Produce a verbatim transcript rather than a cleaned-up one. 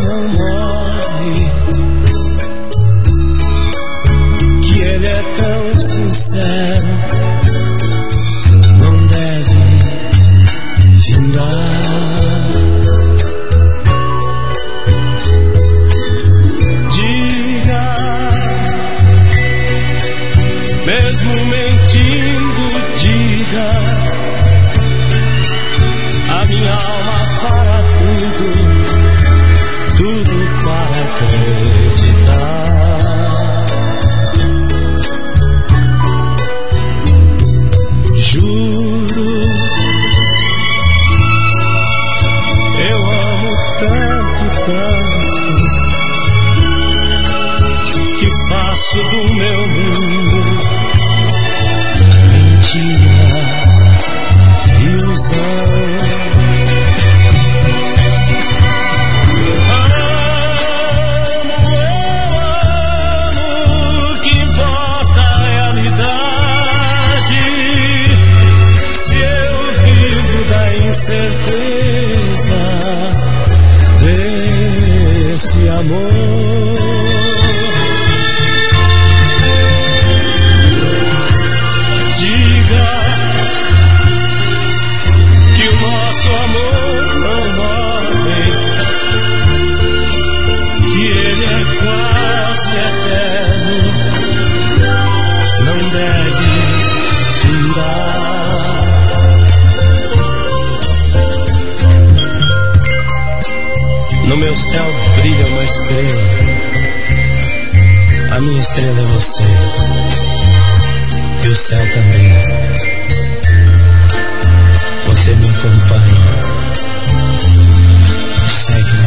não morre, que ele é tão sincero, não deve findar. Diga, mesmo mentindo, diga, a minha alma fará tudo, tudo para acreditar. Juro, eu amo tanto, tanto, que faço do meu mundo mentira, ilusão. Certeza desse amor. Diga que o nosso amor não morre, que ele é quase eterno, não deve findar. No meu céu brilha uma estrela, a minha estrela é você, e o céu também. Você me acompanha, segue